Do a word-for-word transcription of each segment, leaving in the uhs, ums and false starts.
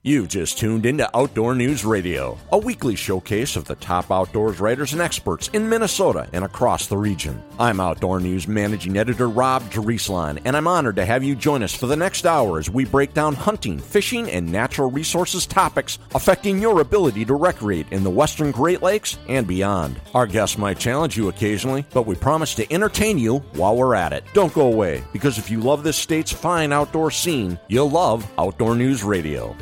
You've just tuned into Outdoor News Radio, a weekly showcase of the top outdoors writers and experts in Minnesota and across the region. I'm Outdoor News Managing Editor Rob Drieslein, and I'm honored to have you join us for the next hour as we break down hunting, fishing, and natural resources topics affecting your ability to recreate in the western Great Lakes and beyond. Our guests might challenge you occasionally, but we promise to entertain you while we're at it. Don't go away, because if you love this state's fine outdoor scene, you'll love Outdoor News Radio.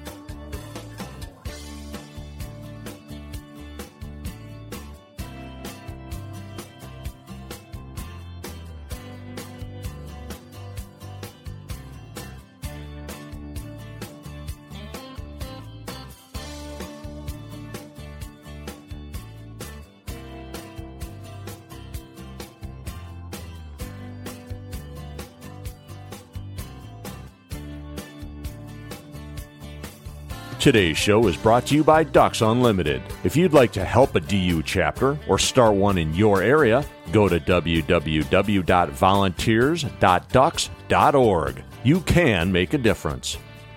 Today's show is brought to you by Ducks Unlimited. If you'd like to help a D U chapter or start one in your area, go to w w w dot volunteers dot ducks dot org. You can make a difference.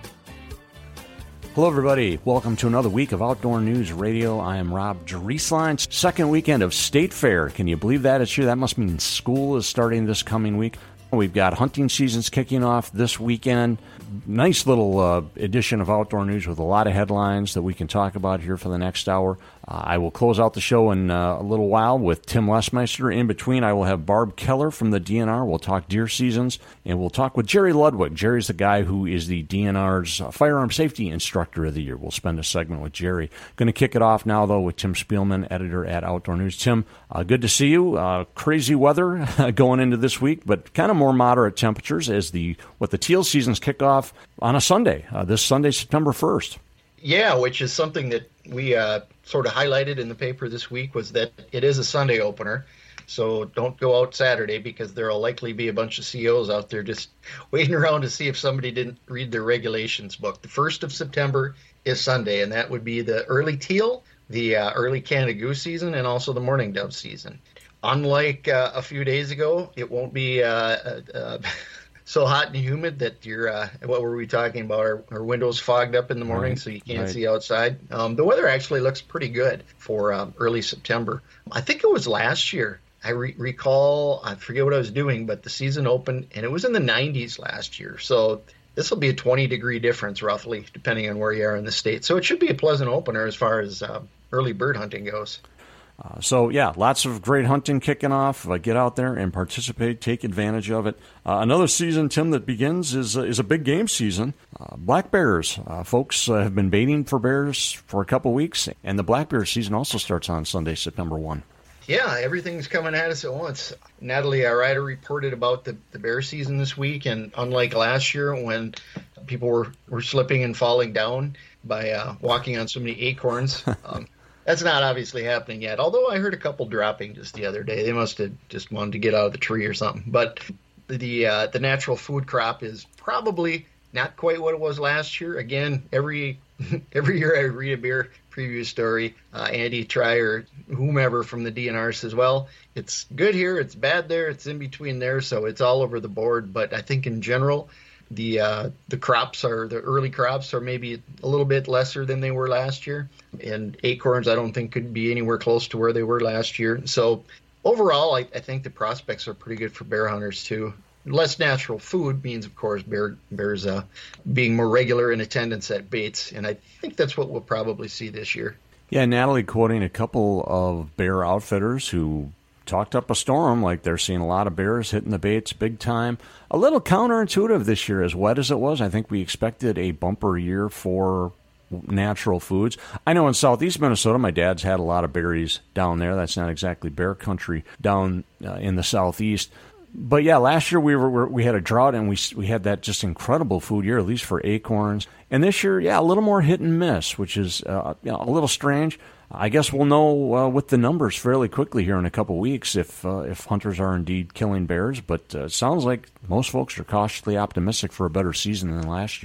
Hello, everybody. Welcome to another week of Outdoor News Radio. I am Rob Drieslein. Second weekend of State Fair. Can you believe that? It's here. That must mean school is starting this coming week. We've got hunting seasons kicking off this weekend. Nice little uh, edition of Outdoor News with a lot of headlines that we can talk about here for the next hour. Uh, I will close out the show in uh, a little while with Tim Lesmeister. In between, I will have Barb Keller from the D N R. We'll talk deer seasons, and we'll talk with Jerry Ludwig. Jerry's the guy who is the D N R's uh, Firearm Safety Instructor of the Year. We'll spend a segment with Jerry. Going to kick it off now, though, with Tim Spielman, editor at Outdoor News. Tim, uh, good to see you. Uh, crazy weather going into this week, but kind of more moderate temperatures as the what the teal seasons kick off on a Sunday, uh, this Sunday, September first. Yeah, which is something that we uh, sort of highlighted in the paper this week, was that it is a Sunday opener. So don't go out Saturday, because there will likely be a bunch of C Os out there just waiting around to see if somebody didn't read their regulations book. The first of September is Sunday, and that would be the early teal, the uh, early Canada goose season, and also the mourning dove season. Unlike uh, a few days ago, it won't be uh, uh, uh, so hot and humid that you're, uh, what were we talking about? Our, our windows fogged up in the morning, right, so you can't right. see outside. Um, the weather actually looks pretty good for um, early September. I think it was last year. I re- recall, I forget what I was doing, but the season opened, and it was in the nineties last year. So this will be a twenty degree difference, roughly, depending on where you are in the state. So it should be a pleasant opener as far as uh, early bird hunting goes. Uh, so, yeah, lots of great hunting kicking off. Uh, get out there and participate. Take advantage of it. Uh, another season, Tim, that begins is uh, is a big game season. Uh, black bears. Uh, folks uh, have been baiting for bears for a couple weeks, and the black bear season also starts on Sunday, September first. Yeah, everything's coming at us at once. Natalie, our writer, reported about the, the bear season this week, and unlike last year when people were, were slipping and falling down by uh, walking on so many acorns, um, that's not obviously happening yet, although I heard a couple dropping just the other day. They must have just wanted to get out of the tree or something. But the uh, the natural food crop is probably not quite what it was last year. Again, every every year I read a bear preview story, uh, Andy Try or whomever from the D N R says, well, it's good here, it's bad there, it's in between there, so it's all over the board. But I think in general, the uh, the crops are, the early crops are maybe a little bit lesser than they were last year. And acorns, I don't think, could be anywhere close to where they were last year. So overall, I, I think the prospects are pretty good for bear hunters, too. Less natural food means, of course, bear, bears uh, being more regular in attendance at baits. And I think that's what we'll probably see this year. Yeah, Natalie quoting a couple of bear outfitters who talked up a storm, like they're seeing a lot of bears hitting the baits big time. A little counterintuitive this year, as wet as it was. I think we expected a bumper year for natural foods. I know in southeast Minnesota, my dad's had a lot of berries down there. That's not exactly bear country down uh, in the southeast. But yeah, last year we were we had a drought, and we we had that just incredible food year, at least for acorns. And this year, yeah, a little more hit and miss, which is uh, you know, a little strange. I guess we'll know uh, with the numbers fairly quickly here in a couple weeks if uh, if hunters are indeed killing bears. But uh, it sounds like most folks are cautiously optimistic for a better season than last year.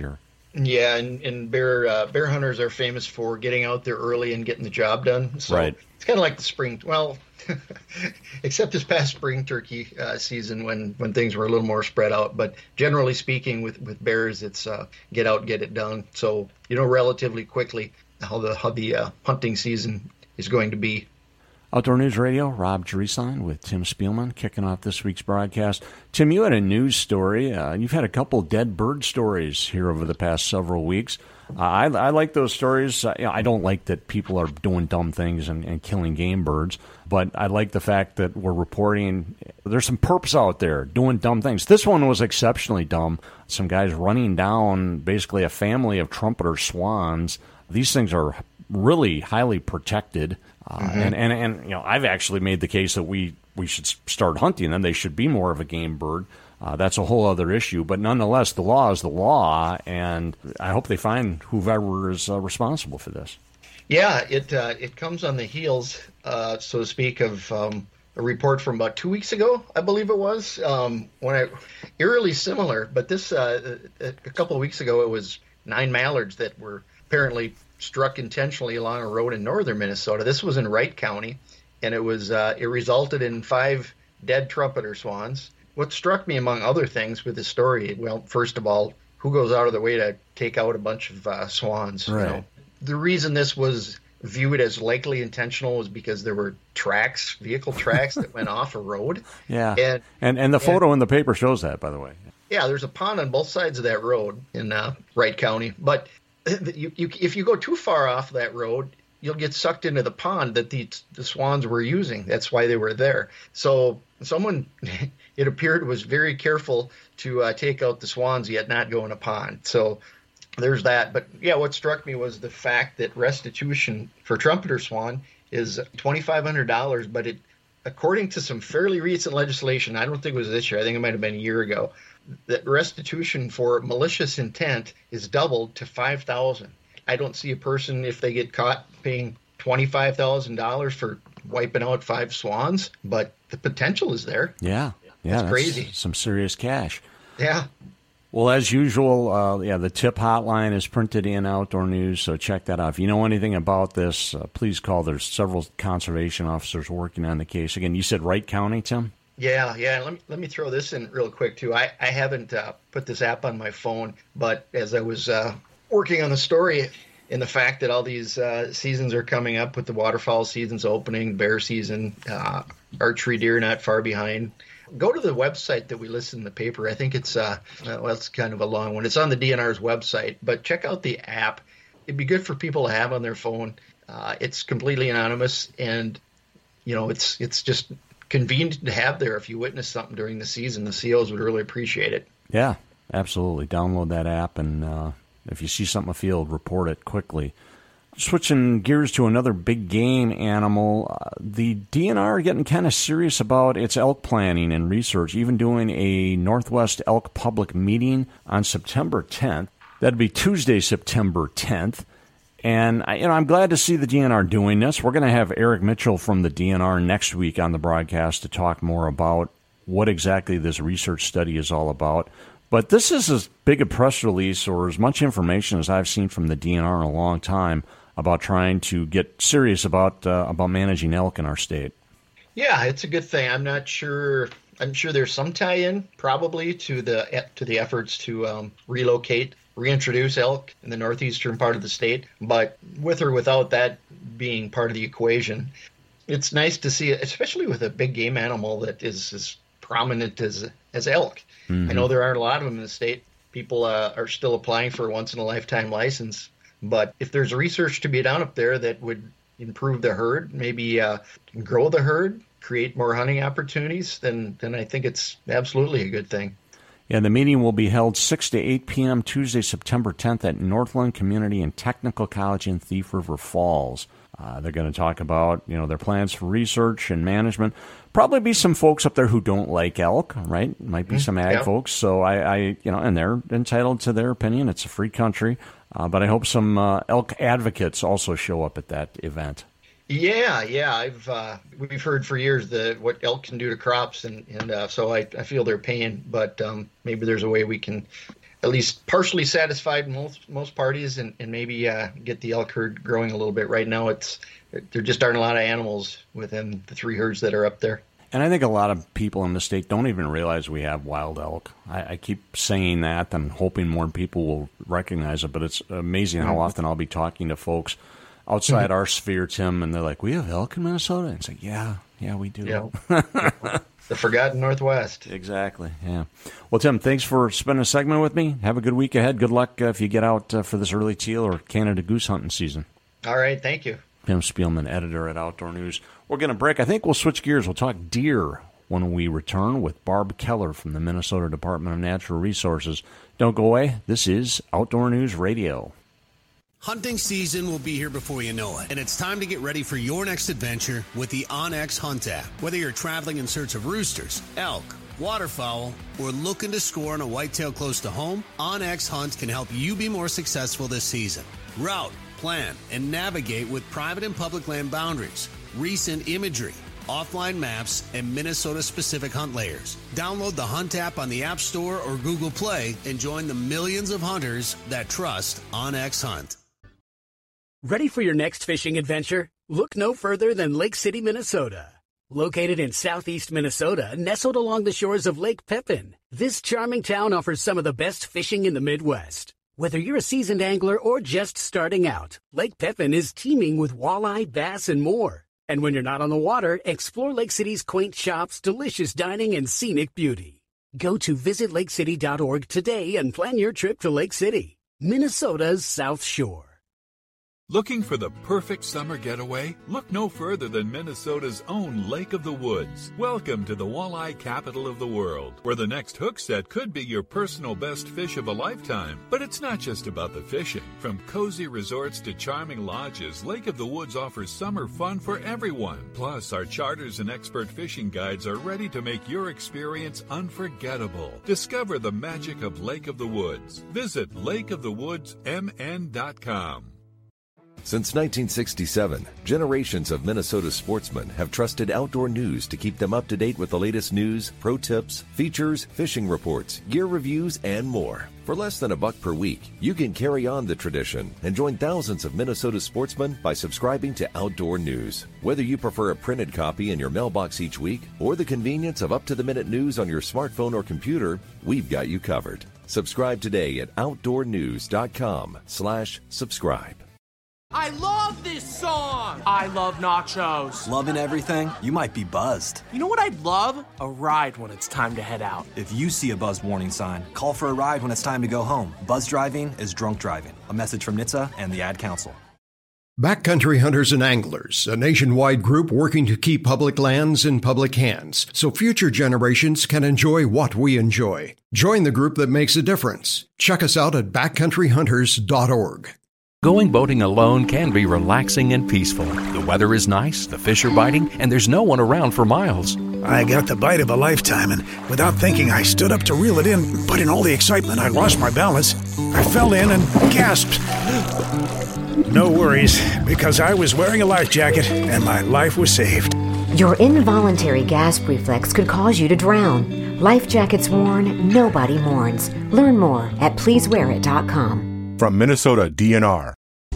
Yeah, and, and bear uh, bear hunters are famous for getting out there early and getting the job done. So Right. it's kind of like the spring. Well, except this past spring turkey uh, season when, when things were a little more spread out. But generally speaking, with, with bears, it's uh, get out, get it done. So you know relatively quickly how the how the uh, hunting season is going to be. Outdoor News Radio, Rob Drieslein with Tim Spielman kicking off this week's broadcast. Tim, you had a news story. Uh, you've had a couple dead bird stories here over the past several weeks. Uh, I, I like those stories. Uh, you know, I don't like that people are doing dumb things and, and killing game birds, but I like the fact that we're reporting there's some perps out there doing dumb things. This one was exceptionally dumb. Some guys running down basically a family of trumpeter swans. These things are really highly protected. Uh, mm-hmm. and, and, and, you know, I've actually made the case that we, we should start hunting them. They should be more of a game bird. Uh, that's a whole other issue. But nonetheless, the law is the law, and I hope they find whoever is uh, responsible for this. Yeah, it uh, it comes on the heels, uh, so to speak, of um, a report from about two weeks ago, I believe it was, um, when I eerily similar. But this, uh, a couple of weeks ago, it was nine mallards that were apparently struck intentionally along a road in northern Minnesota. This was in Wright County, and it was uh, it resulted in five dead trumpeter swans. What struck me, among other things, with the story, well, first of all, who goes out of their way to take out a bunch of uh, swans? Right. You know? The reason this was viewed as likely intentional was because there were tracks, vehicle tracks that went off a road. Yeah, and and, and the photo and, in the paper shows that, by the way. Yeah, there's a pond on both sides of that road in uh, Wright County, but You, you, if you go too far off that road, you'll get sucked into the pond that the, the swans were using. That's why they were there. So someone, it appeared, was very careful to uh, take out the swans, yet not go in a pond. So there's that. But yeah, what struck me was the fact that restitution for trumpeter swan is twenty-five hundred dollars, but it, according to some fairly recent legislation, I don't think it was this year, I think it might have been a year ago, that restitution for malicious intent is doubled to five thousand dollars. I don't see a person, if they get caught, paying twenty-five thousand dollars for wiping out five swans, but the potential is there. Yeah, yeah, that's, that's crazy. Some serious cash. Yeah. Well, as usual, uh, yeah, the tip hotline is printed in Outdoor News, so check that out. If you know anything about this, uh, please call. There's several conservation officers working on the case. Again, you said Wright County, Tim? Yeah, yeah. Let me let me throw this in real quick too. I I haven't uh, put this app on my phone, but as I was uh, working on the story, and the fact that all these uh, seasons are coming up, with the waterfowl season's opening, bear season, uh, archery deer not far behind. Go to the website that we listed in the paper. I think it's uh, well, it's kind of a long one. It's on the D N R's website, but check out the app. It'd be good for people to have on their phone. Uh, it's completely anonymous, and you know, it's it's just convenient to have there if you witness something during the season. The C Os would really appreciate it. Yeah, absolutely. Download that app, and uh, if you see something afield, report it quickly. Switching gears to another big game animal, uh, the D N R are getting kind of serious about its elk planning and research, even doing a Northwest Elk public meeting on September tenth. That'd be Tuesday, September tenth. And I, you know, I'm glad to see the D N R doing this. We're going to have Eric Mitchell from the D N R next week on the broadcast to talk more about what exactly this research study is all about. But this is as big a press release or as much information as I've seen from the D N R in a long time about trying to get serious about uh, about managing elk in our state. Yeah, it's a good thing. I'm not sure. I'm sure there's some tie-in probably to the to the efforts to um, relocate, reintroduce elk in the northeastern part of the state. But with or without that being part of the equation, it's nice to see it, especially with a big game animal that is as prominent as as elk. Mm-hmm. I know there aren't a lot of them in the state. People uh, are still applying for a once-in-a-lifetime license. But if there's research to be done up there that would improve the herd, maybe uh, grow the herd, create more hunting opportunities, then then I think it's absolutely a good thing. Yeah, the meeting will be held six to eight p.m. Tuesday, September tenth at Northland Community and Technical College in Thief River Falls. Uh, they're going to talk about, you know, their plans for research and management. Probably be some folks up there who don't like elk, right? Might be some ag yeah. folks. So I, I, you know, and they're entitled to their opinion. It's a free country. Uh, but I hope some uh, elk advocates also show up at that event. Yeah, yeah, I've uh, we've heard for years the what elk can do to crops, and and uh, so I, I feel their pain. But um, maybe there's a way we can at least partially satisfied most most parties, and, and maybe uh, get the elk herd growing a little bit. Right now, it's there just aren't a lot of animals within the three herds that are up there. And I think a lot of people in the state don't even realize we have wild elk. I, I keep saying that and hoping more people will recognize it, but it's amazing how often I'll be talking to folks outside our sphere, Tim, and they're like, we have elk in Minnesota? And it's like, yeah, yeah, we do. Yeah. The forgotten Northwest. Exactly, yeah. Well, Tim, thanks for spending a segment with me. Have a good week ahead. Good luck uh, if you get out uh, for this early teal or Canada goose hunting season. All right, thank you. Tim Spielman, editor at Outdoor News. We're going to break. I think we'll switch gears. We'll talk deer when we return with Barb Keller from the Minnesota Department of Natural Resources. Don't go away. This is Outdoor News Radio. Hunting season will be here before you know it, and it's time to get ready for your next adventure with the OnX Hunt app. Whether you're traveling in search of roosters, elk, waterfowl, or looking to score on a whitetail close to home, OnX Hunt can help you be more successful this season. Route, plan, and navigate with private and public land boundaries, recent imagery, offline maps, and Minnesota-specific hunt layers. Download the Hunt app on the App Store or Google Play and join the millions of hunters that trust OnX Hunt. Ready for your next fishing adventure? Look no further than Lake City, Minnesota. Located in southeast Minnesota, nestled along the shores of Lake Pepin, this charming town offers some of the best fishing in the Midwest. Whether you're a seasoned angler or just starting out, Lake Pepin is teeming with walleye, bass, and more. And when you're not on the water, explore Lake City's quaint shops, delicious dining, and scenic beauty. Go to visit lake city dot org today and plan your trip to Lake City, Minnesota's South Shore. Looking for the perfect summer getaway? Look no further than Minnesota's own Lake of the Woods. Welcome to the walleye capital of the world, where the next hook set could be your personal best fish of a lifetime. But it's not just about the fishing. From cozy resorts to charming lodges, Lake of the Woods offers summer fun for everyone. Plus, our charters and expert fishing guides are ready to make your experience unforgettable. Discover the magic of Lake of the Woods. Visit lake of the woods m n dot com. Since nineteen sixty-seven, generations of Minnesota sportsmen have trusted Outdoor News to keep them up to date with the latest news, pro tips, features, fishing reports, gear reviews, and more. For less than a buck per week, you can carry on the tradition and join thousands of Minnesota sportsmen by subscribing to Outdoor News. Whether you prefer a printed copy in your mailbox each week or the convenience of up-to-the-minute news on your smartphone or computer, we've got you covered. Subscribe today at outdoor news dot com slash subscribe. I love this song! I love nachos. Loving everything? You might be buzzed. You know what I'd love? A ride when it's time to head out. If you see a buzz warning sign, call for a ride when it's time to go home. Buzz driving is drunk driving. A message from N H T S A and the Ad Council. Backcountry Hunters and Anglers, a nationwide group working to keep public lands in public hands so future generations can enjoy what we enjoy. Join the group that makes a difference. Check us out at backcountry hunters dot org. Going boating alone can be relaxing and peaceful. The weather is nice, the fish are biting, and there's no one around for miles. I got the bite of a lifetime, and without thinking, I stood up to reel it in, but in all the excitement, I lost my balance. I fell in and gasped. No worries, because I was wearing a life jacket, and my life was saved. Your involuntary gasp reflex could cause you to drown. Life jackets worn, nobody mourns. Learn more at please wear it dot com. From Minnesota D N R.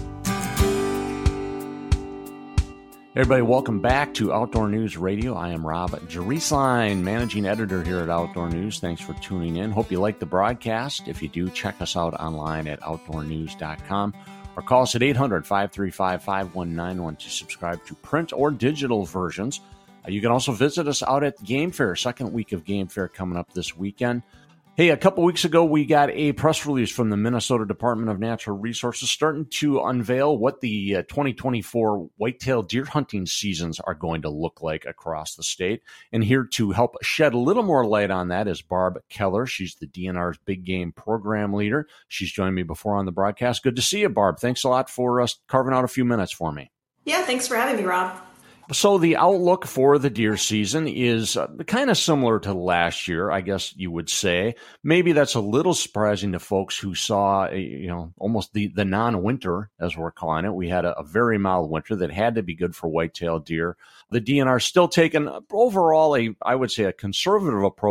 Everybody, welcome back to Outdoor News Radio. I am Rob Drieslein, managing editor here at Outdoor News. Thanks for tuning in. Hope you like the broadcast. If you do, check us out online at outdoor news dot com or call us at eight hundred, five three five, five one nine one to subscribe to print or digital versions. Uh, you can also visit us out at Game Fair, second week of Game Fair coming up this weekend. Hey, a couple weeks ago, we got a press release from the Minnesota Department of Natural Resources starting to unveil what the uh, twenty twenty-four whitetail deer hunting seasons are going to look like across the state. And here to help shed a little more light on that is Barb Keller. She's the D N R's Big Game Program Leader. She's joined me before on the broadcast. Good to see you, Barb. Thanks a lot for uh, carving out a few minutes for me. Yeah, thanks for having me, Rob. So the outlook for the deer season is uh, kind of similar to last year, I guess you would say. Maybe that's a little surprising to folks who saw, a, you know, almost the, the non-winter, as we're calling it. We had a, a very mild winter that had to be good for whitetail deer. The D N R still taking overall a, I would say, a conservative approach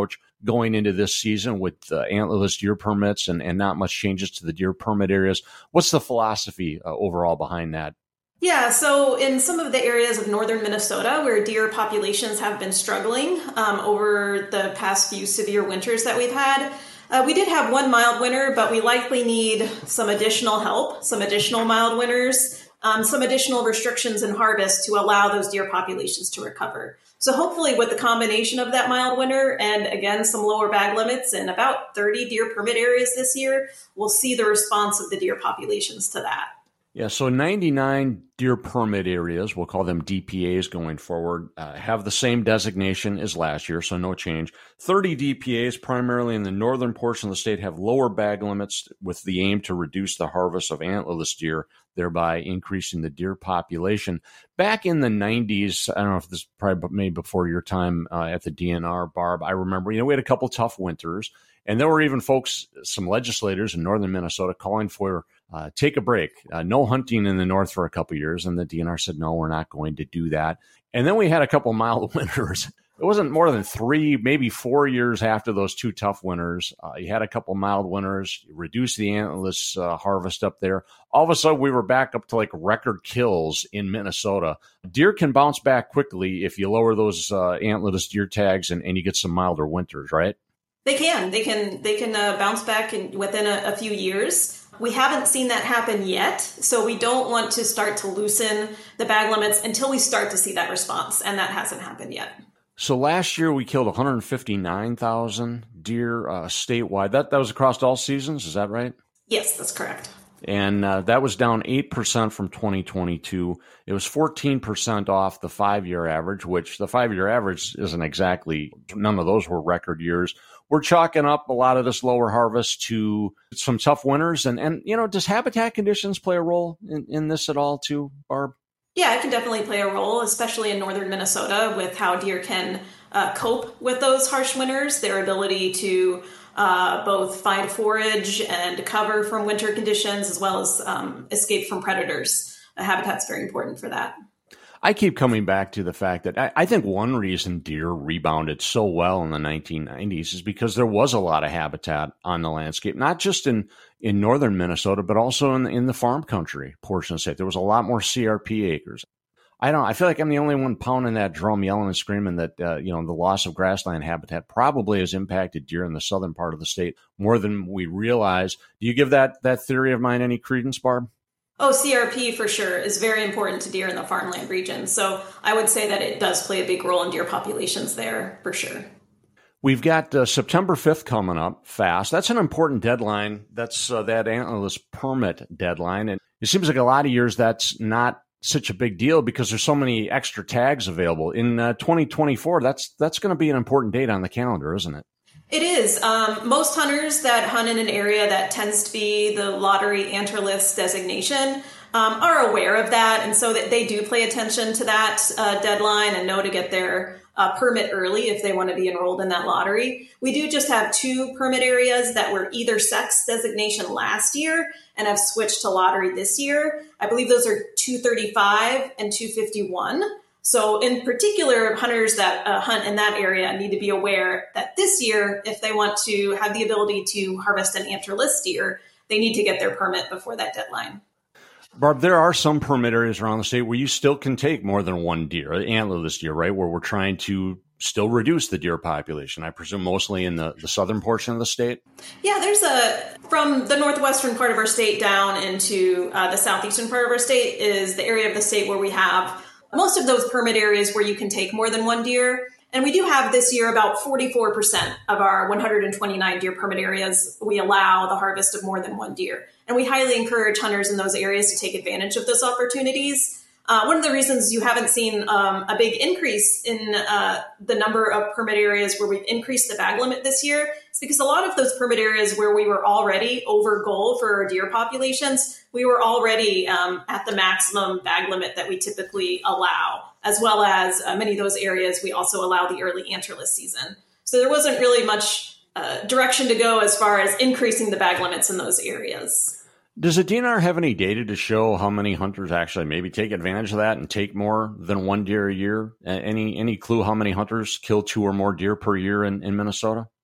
going into this season with uh, antlerless deer permits and, and not much changes to the deer permit areas. What's the philosophy uh, overall behind that? Yeah, so in some of the areas of northern Minnesota where deer populations have been struggling um, over the past few severe winters that we've had, uh, we did have one mild winter, but we likely need some additional help, some additional mild winters, um, some additional restrictions in harvest to allow those deer populations to recover. So hopefully with the combination of that mild winter and, again, some lower bag limits in about thirty deer permit areas this year, we'll see the response of the deer populations to that. Yeah, so ninety-nine deer permit areas, we'll call them D P As going forward, uh, have the same designation as last year, so no change. thirty D P As, primarily in the northern portion of the state, have lower bag limits with the aim to reduce the harvest of antlerless deer, thereby increasing the deer population. Back in the nineties, I don't know if this is probably made before your time uh, at the D N R, Barb, I remember, you know, we had a couple tough winters, and there were even folks, some legislators in northern Minnesota calling for Uh, take a break, uh, no hunting in the north for a couple of years. And the D N R said, no, we're not going to do that. And then we had a couple mild winters. It wasn't more than three, maybe four years after those two tough winters. Uh, you had a couple mild winters, you reduced the antlerless uh, harvest up there. All of a sudden, we were back up to like record kills in Minnesota. Deer can bounce back quickly if you lower those uh, antlerless deer tags and, and you get some milder winters, right? They can. They can They can uh, bounce back in, within a, a few years. We haven't seen that happen yet, so we don't want to start to loosen the bag limits until we start to see that response, and that hasn't happened yet. So last year we killed one hundred fifty-nine thousand deer uh, statewide. That that was across all seasons, is that right? Yes, that's correct. And uh, that was down eight percent from twenty twenty-two. It was fourteen percent off the five-year average, which the five-year average isn't exactly, none of those were record years. We're chalking up a lot of this lower harvest to some tough winters. And, and you know, does habitat conditions play a role in, in this at all too, Barb? Yeah, it can definitely play a role, especially in northern Minnesota with how deer can uh, cope with those harsh winters, their ability to uh, both find forage and cover from winter conditions, as well as um, escape from predators. Uh, habitat's very important for that. I keep coming back to the fact that I, I think one reason deer rebounded so well in the nineteen nineties is because there was a lot of habitat on the landscape, not just in, in northern Minnesota, but also in the, in the farm country portion of the state. There was a lot more C R P acres. I don't. I feel like I'm the only one pounding that drum, yelling and screaming that uh, you know the loss of grassland habitat probably has impacted deer in the southern part of the state more than we realize. Do you give that that theory of mine any credence, Barb? Oh, C R P for sure is very important to deer in the farmland region. So I would say that it does play a big role in deer populations there for sure. We've got uh, September fifth coming up fast. That's an important deadline. That's uh, that antlerless permit deadline. And it seems like a lot of years that's not such a big deal because there's so many extra tags available. In uh, twenty twenty-four, that's that's going to be an important date on the calendar, isn't it? It is. Um, most hunters that hunt in an area that tends to be the lottery antlerless designation um, are aware of that. And so that they do pay attention to that uh, deadline and know to get their uh, permit early if they want to be enrolled in that lottery. We do just have two permit areas that were either sex designation last year and have switched to lottery this year. I believe those are two thirty-five and two fifty-one. So in particular, hunters that uh, hunt in that area need to be aware that this year, if they want to have the ability to harvest an antlerless deer, they need to get their permit before that deadline. Barb, there are some permit areas around the state where you still can take more than one deer, antlerless deer, right, where we're trying to still reduce the deer population, I presume mostly in the, the southern portion of the state? Yeah, there's a, from the northwestern part of our state down into uh, the southeastern part of our state is the area of the state where we have most of those permit areas where you can take more than one deer. And we do have this year about forty-four percent of our one hundred twenty-nine deer permit areas, we allow the harvest of more than one deer. And we highly encourage hunters in those areas to take advantage of those opportunities. Uh, one of the reasons you haven't seen um, a big increase in uh, the number of permit areas where we've increased the bag limit this year is because a lot of those permit areas where we were already over goal for our deer populations, we were already um, at the maximum bag limit that we typically allow, as well as uh, many of those areas we also allow the early antlerless season. So there wasn't really much uh, direction to go as far as increasing the bag limits in those areas. Does the D N R have any data to show how many hunters actually maybe take advantage of that and take more than one deer a year? Any any clue how many hunters kill two or more deer per year in, in Minnesota?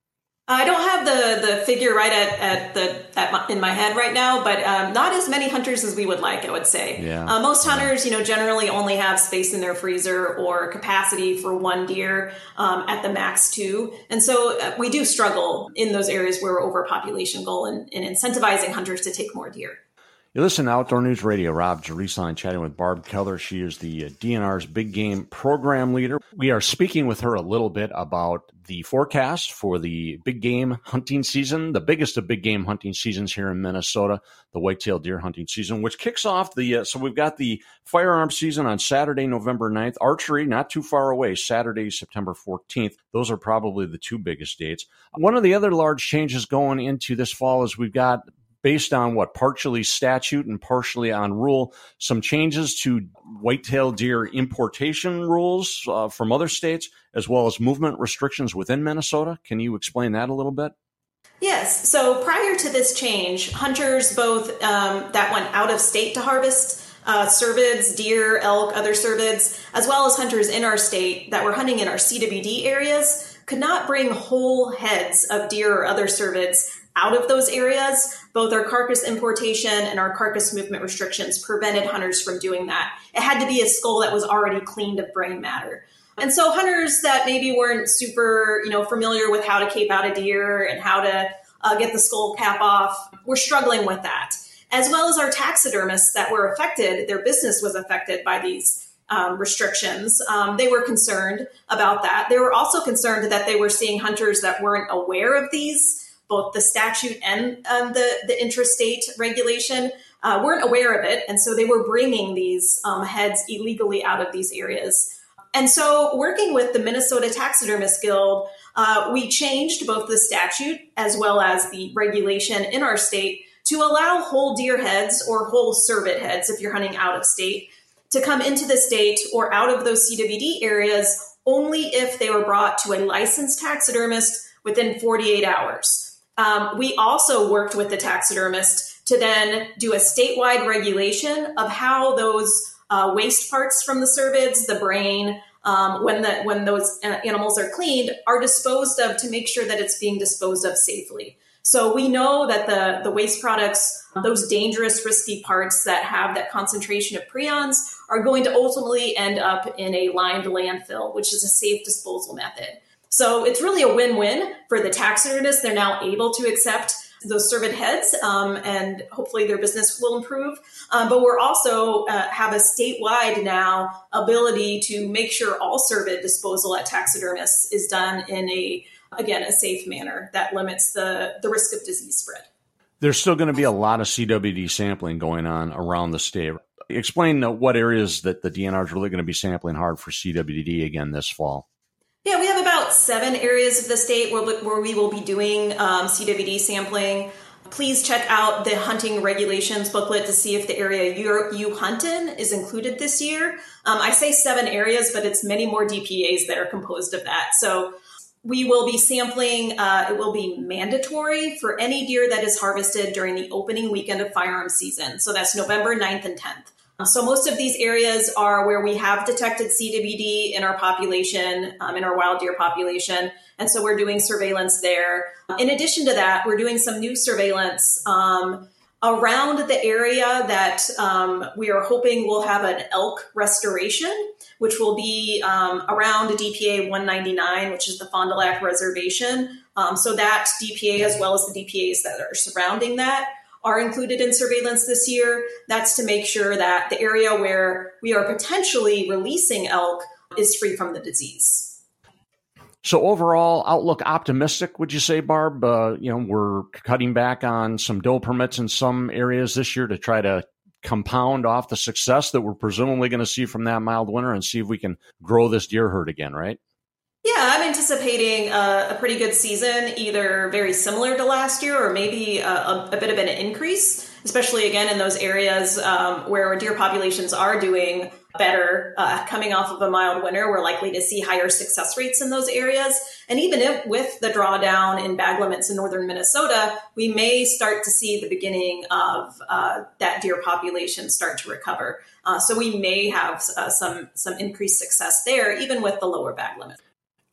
I don't have the, the figure right at, at the at my, in my head right now, but um, not as many hunters as we would like, I would say. Yeah. Uh, most hunters, you know, generally only have space in their freezer or capacity for one deer um, at the max two. And so uh, we do struggle in those areas where we're overpopulation goal and, and incentivizing hunters to take more deer. You listen to Outdoor News Radio. Rob Jerusalem chatting with Barb Keller. She is the uh, D N R's Big Game Program Leader. We are speaking with her a little bit about the forecast for the big game hunting season, the biggest of big game hunting seasons here in Minnesota, the whitetail deer hunting season, which kicks off the, uh, so we've got the firearm season on Saturday, November ninth, archery not too far away, Saturday, September fourteenth. Those are probably the two biggest dates. One of the other large changes going into this fall is we've got, based on what, partially statute and partially on rule, some changes to whitetail deer importation rules uh, from other states, as well as movement restrictions within Minnesota. Can you explain that a little bit? Yes. So prior to this change, hunters both um, that went out of state to harvest uh, cervids, deer, elk, other cervids, as well as hunters in our state that were hunting in our C W D areas could not bring whole heads of deer or other cervids out of those areas. Both our carcass importation and our carcass movement restrictions prevented hunters from doing that. It had to be a skull that was already cleaned of brain matter. And so hunters that maybe weren't super, you know, familiar with how to cape out a deer and how to uh, get the skull cap off were struggling with that. As well as our taxidermists that were affected, their business was affected by these um, restrictions. Um, they were concerned about that. They were also concerned that they were seeing hunters that weren't aware of these, both the statute and um, the, the intrastate regulation, uh, weren't aware of it. And so they were bringing these um, heads illegally out of these areas. And so working with the Minnesota Taxidermist Guild, uh, we changed both the statute as well as the regulation in our state to allow whole deer heads or whole cervid heads, if you're hunting out of state, to come into the state or out of those C W D areas only if they were brought to a licensed taxidermist within forty-eight hours. Um, we also worked with the taxidermist to then do a statewide regulation of how those uh, waste parts from the cervids, the brain, um, when the when those animals are cleaned, are disposed of to make sure that it's being disposed of safely. So we know that the, the waste products, those dangerous, risky parts that have that concentration of prions, are going to ultimately end up in a lined landfill, which is a safe disposal method. So it's really a win-win for the taxidermists. They're now able to accept those cervid heads, um, and hopefully their business will improve. Um, but we're also uh, have a statewide now ability to make sure all cervid disposal at taxidermists is done in a, again, a safe manner that limits the, the risk of disease spread. There's still going to be a lot of C W D sampling going on around the state. Explain uh, what areas that the D N R is really going to be sampling hard for C W D again this fall. Yeah, we have about seven areas of the state where, where we will be doing um, C W D sampling. Please check out the hunting regulations booklet to see if the area you're, you hunt in is included this year. Um, I say seven areas, but it's many more D P As that are composed of that. So we will be sampling. Uh, it will be mandatory for any deer that is harvested during the opening weekend of firearm season. So that's November ninth and tenth. So most of these areas are where we have detected C W D in our population, um, in our wild deer population. And so we're doing surveillance there. In addition to that, we're doing some new surveillance um, around the area that um, we are hoping will have an elk restoration, which will be um, around D P A one ninety-nine, which is the Fond du Lac Reservation. Um, so that D P A, as well as the D P As that are surrounding that, are included in surveillance this year. That's to make sure that the area where we are potentially releasing elk is free from the disease. So overall, outlook optimistic, would you say, Barb? Uh, you know, we're cutting back on some doe permits in some areas this year to try to compound off the success that we're presumably going to see from that mild winter and see if we can grow this deer herd again, right? Yeah, I'm anticipating a, a pretty good season, either very similar to last year or maybe a, a, a bit of an increase, especially again in those areas um, where deer populations are doing better. Uh, coming off of a mild winter, we're likely to see higher success rates in those areas. And even if with the drawdown in bag limits in northern Minnesota, we may start to see the beginning of uh, that deer population start to recover. Uh, so we may have uh, some, some increased success there, even with the lower bag limit.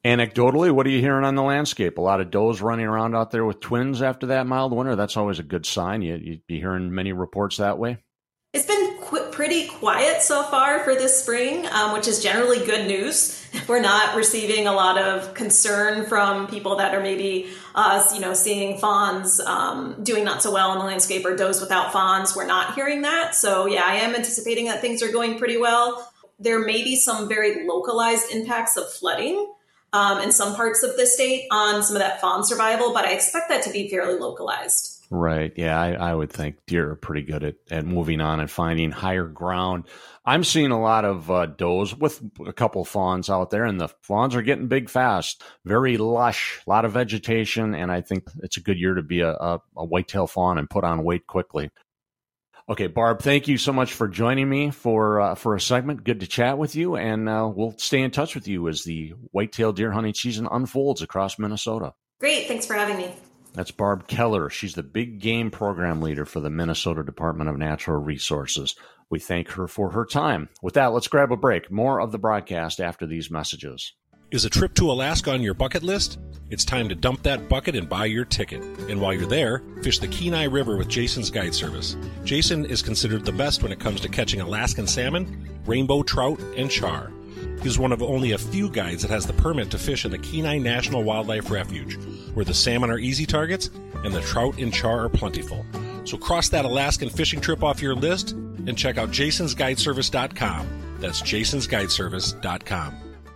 Anecdotally, what are you hearing on the landscape? A lot of does running around out there with twins after that mild winter. That's always a good sign. You, you'd be hearing many reports that way. It's been qu- pretty quiet so far for this spring, um, which is generally good news. We're not receiving a lot of concern from people that are maybe, uh, you know, seeing fawns um, doing not so well in the landscape or does without fawns. We're not hearing that. So, yeah, I am anticipating that things are going pretty well. There may be some very localized impacts of flooding um, in some parts of the state on some of that fawn survival, but I expect that to be fairly localized. Right. Yeah, I, I would think deer are pretty good at, at moving on and finding higher ground. I'm seeing a lot of uh, does with a couple fawns out there, and the fawns are getting big fast, very lush, a lot of vegetation, and I think it's a good year to be a, a, a whitetail fawn and put on weight quickly. Okay, Barb, thank you so much for joining me for uh, for a segment. Good to chat with you, and uh, we'll stay in touch with you as the whitetail deer hunting season unfolds across Minnesota. Great. Thanks for having me. That's Barb Keller. She's the big game program leader for the Minnesota Department of Natural Resources. We thank her for her time. With that, let's grab a break. More of the broadcast after these messages. Is a trip to Alaska on your bucket list? It's time to dump that bucket and buy your ticket. And while you're there, fish the Kenai River with Jason's Guide Service. Jason is considered the best when it comes to catching Alaskan salmon, rainbow trout, and char. He's one of only a few guides that has the permit to fish in the Kenai National Wildlife Refuge, where the salmon are easy targets and the trout and char are plentiful. So cross that Alaskan fishing trip off your list and check out jasons guide service dot com. That's jasons guide service dot com.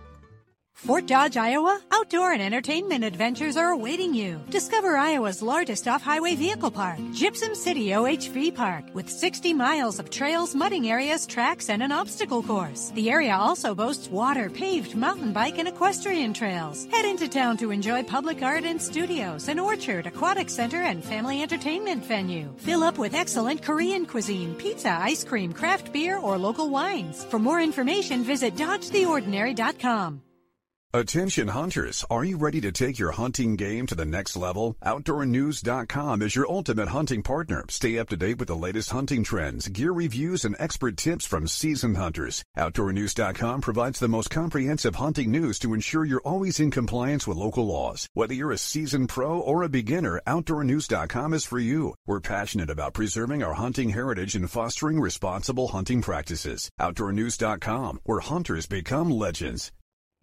Fort Dodge, Iowa, outdoor and entertainment adventures are awaiting you. Discover Iowa's largest off-highway vehicle park, Gypsum City O H V Park, with sixty miles of trails, mudding areas, tracks, and an obstacle course. The area also boasts water, paved mountain bike, and equestrian trails. Head into town to enjoy public garden studios, an orchard, aquatic center, and family entertainment venue. Fill up with excellent Korean cuisine, pizza, ice cream, craft beer, or local wines. For more information, visit dodge the ordinary dot com. Attention hunters, are you ready to take your hunting game to the next level? outdoor news dot com is your ultimate hunting partner. Stay up to date with the latest hunting trends, gear reviews, and expert tips from seasoned hunters. outdoor news dot com provides the most comprehensive hunting news to ensure you're always in compliance with local laws. Whether you're a seasoned pro or a beginner, outdoor news dot com is for you. We're passionate about preserving our hunting heritage and fostering responsible hunting practices. outdoor news dot com, where hunters become legends.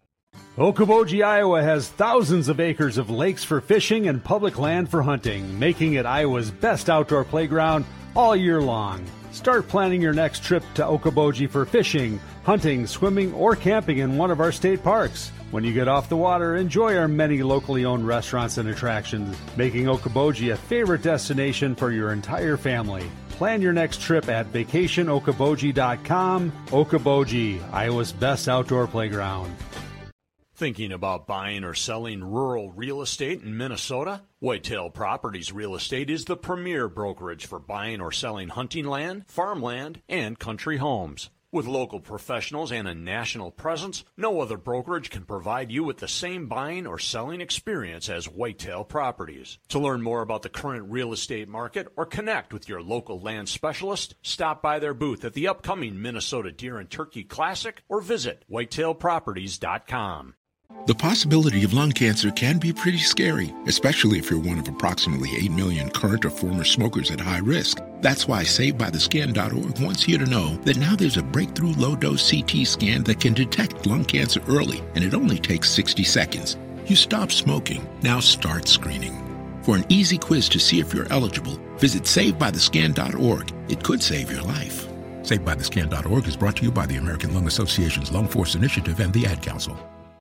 Okoboji, Iowa has thousands of acres of lakes for fishing and public land for hunting, making it Iowa's best outdoor playground all year long. Start planning your next trip to Okoboji for fishing, hunting, swimming, or camping in one of our state parks. When you get off the water, enjoy our many locally owned restaurants and attractions, making Okoboji a favorite destination for your entire family. Plan your next trip at vacation okoboji dot com. Okoboji, Iowa's best outdoor playground. Thinking about buying or selling rural real estate in Minnesota? Whitetail Properties Real Estate is the premier brokerage for buying or selling hunting land, farmland, and country homes. With local professionals and a national presence, no other brokerage can provide you with the same buying or selling experience as Whitetail Properties. To learn more about the current real estate market or connect with your local land specialist, stop by their booth at the upcoming Minnesota Deer and Turkey Classic or visit whitetail properties dot com. The possibility of lung cancer can be pretty scary, especially if you're one of approximately eight million current or former smokers at high risk. That's why saved by the scan dot org wants you to know that now there's a breakthrough low-dose C T scan that can detect lung cancer early, and it only takes sixty seconds. You stop smoking, now start screening. For an easy quiz to see if you're eligible, visit saved by the scan dot org. It could save your life. saved by the scan dot org is brought to you by the American Lung Association's Lung Force Initiative and the Ad Council.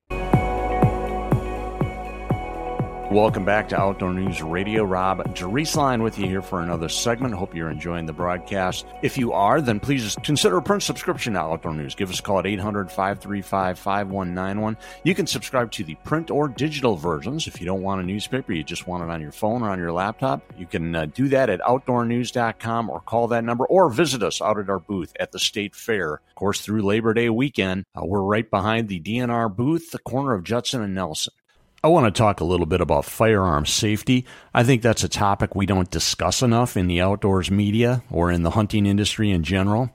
Welcome back to Outdoor News Radio. Rob Drieslein with you here for another segment. Hope you're enjoying the broadcast. If you are, then please consider a print subscription to Outdoor News. Give us a call at eight hundred, five three five, five one nine one. You can subscribe to the print or digital versions. If you don't want a newspaper, you just want it on your phone or on your laptop, you can uh, do that at outdoor news dot com or call that number or visit us out at our booth at the State Fair. Of course, through Labor Day weekend, uh, we're right behind the D N R booth, the corner of Judson and Nelson. I want to talk a little bit about firearm safety. I think that's a topic we don't discuss enough in the outdoors media or in the hunting industry in general.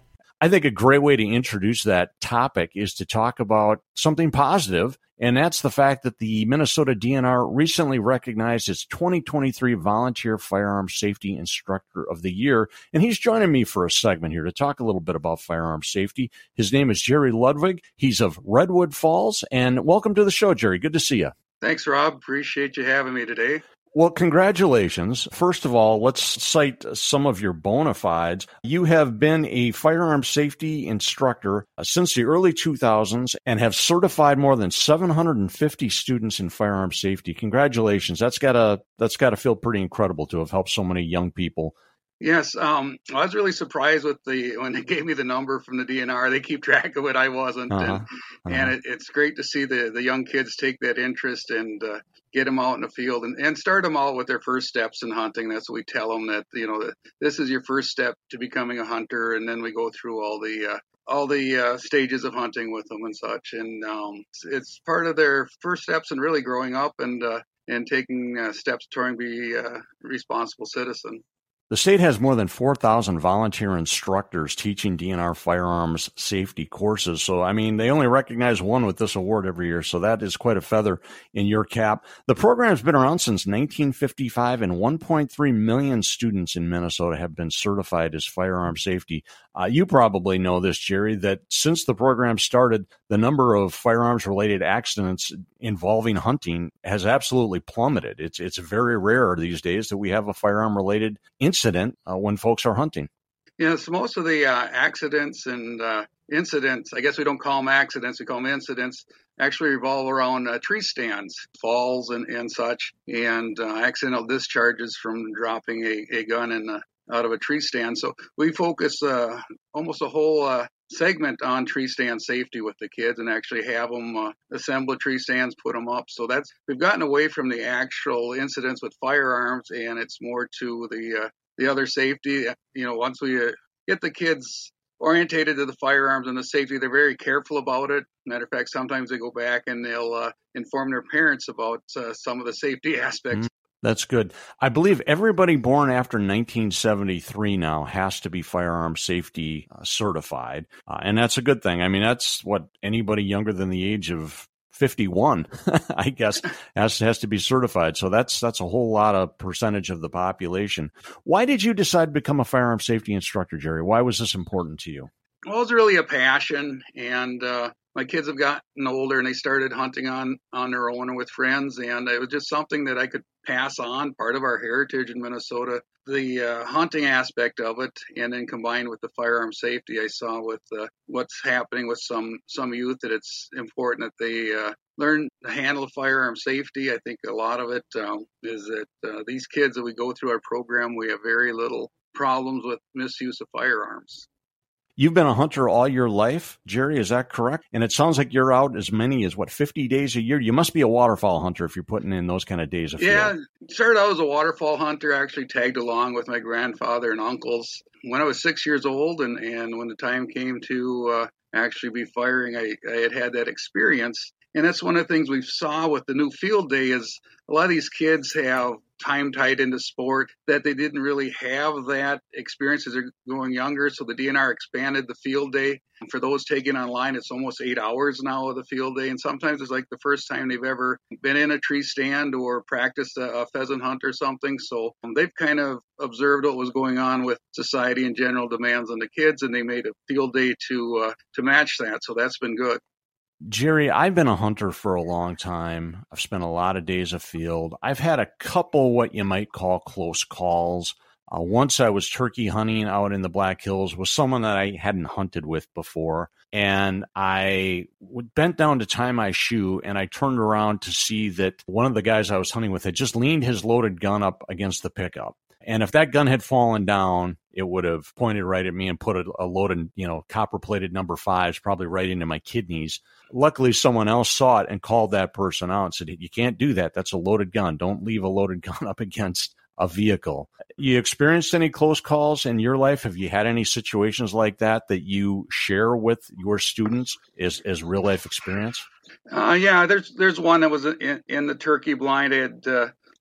I think a great way to introduce that topic is to talk about something positive, and that's the fact that the Minnesota D N R recently recognized its twenty twenty-three Volunteer Firearm Safety Instructor of the Year, and he's joining me for a segment here to talk a little bit about firearm safety. His name is Jerry Ludwig. He's of Redwood Falls, and welcome to the show, Jerry. Good to see you. Thanks, Rob. Appreciate you having me today. Well, congratulations. First of all, let's cite some of your bona fides. You have been a firearm safety instructor since the early two thousands and have certified more than seven hundred fifty students in firearm safety. Congratulations. That's gotta, that's gotta feel pretty incredible to have helped so many young people. Yes, um, I was really surprised with the when they gave me the number from the D N R. They keep track of it. I wasn't, uh-huh. and, uh-huh. and it, it's great to see the, the young kids take that interest and uh, get them out in the field and, and start them out with their first steps in hunting. That's what we tell them, that you know that this is your first step to becoming a hunter, and then we go through all the uh, all the uh, stages of hunting with them and such. And um, it's, it's part of their first steps in really growing up and uh, and taking uh, steps toward being a responsible citizen. The state has more than four thousand volunteer instructors teaching D N R firearms safety courses. So, I mean, they only recognize one with this award every year. So that is quite a feather in your cap. The program's been around since nineteen fifty-five, and one point three million students in Minnesota have been certified as firearm safety. Uh, you probably know this, Jerry, that since the program started, the number of firearms-related accidents involving hunting has absolutely plummeted. It's it's very rare these days that we have a firearm-related incident uh, when folks are hunting. Yes, most of the uh, accidents and uh, incidents, I guess we don't call them accidents, we call them incidents, actually revolve around uh, tree stands, falls and, and such, and uh, accidental discharges from dropping a, a gun in the out of a tree stand. So we focus uh, almost a whole uh, segment on tree stand safety with the kids and actually have them uh, assemble tree stands, put them up. So that's, we've gotten away from the actual incidents with firearms, and it's more to the uh, the other safety. You know, once we uh, get the kids orientated to the firearms and the safety, they're very careful about it. Matter of fact, sometimes they go back and they'll uh, inform their parents about uh, some of the safety aspects. Mm-hmm. That's good. I believe everybody born after nineteen seventy-three now has to be firearm safety uh, certified. Uh, and that's a good thing. I mean, that's what anybody younger than the age of fifty-one, I guess, has, has to be certified. So that's that's a whole lot of percentage of the population. Why did you decide to become a firearm safety instructor, Jerry? Why was this important to you? Well, it's really a passion, and uh, my kids have gotten older, and they started hunting on, on their own and with friends, and it was just something that I could pass on, part of our heritage in Minnesota, the uh, hunting aspect of it, and then combined with the firearm safety I saw with uh, what's happening with some, some youth, that it's important that they uh, learn to handle firearm safety. I think a lot of it um, is that uh, these kids that we go through our program, we have very little problems with misuse of firearms. You've been a hunter all your life, Jerry, is that correct? And it sounds like you're out as many as, what, fifty days a year? You must be a waterfowl hunter if you're putting in those kind of days of field. Yeah, started out as a waterfowl hunter, actually tagged along with my grandfather and uncles when I was six years old. And, and when the time came to uh, actually be firing, I, I had had that experience. And that's one of the things we saw with the new field day is a lot of these kids have time tied into sport that they didn't really have that experience as they're going younger. So the D N R expanded the field day. And for those taking online, it's almost eight hours now of the field day. And sometimes it's like the first time they've ever been in a tree stand or practiced a, a pheasant hunt or something. So um, they've kind of observed what was going on with society and general demands on the kids, and they made a field day to uh, to match that. So that's been good. Jerry, I've been a hunter for a long time. I've spent a lot of days afield. I've had a couple what you might call close calls. Uh, once I was turkey hunting out in the Black Hills with someone that I hadn't hunted with before, and I bent down to tie my shoe, and I turned around to see that one of the guys I was hunting with had just leaned his loaded gun up against the pickup. And if that gun had fallen down, it would have pointed right at me and put a, a loaded, you know, copper-plated number fives probably right into my kidneys. Luckily, someone else saw it and called that person out and said, you can't do that. That's a loaded gun. Don't leave a loaded gun up against a vehicle. You experienced any close calls in your life? Have you had any situations like that that you share with your students as, as real-life experience? Uh, yeah, there's there's one that was in, in the turkey blind. I had uh,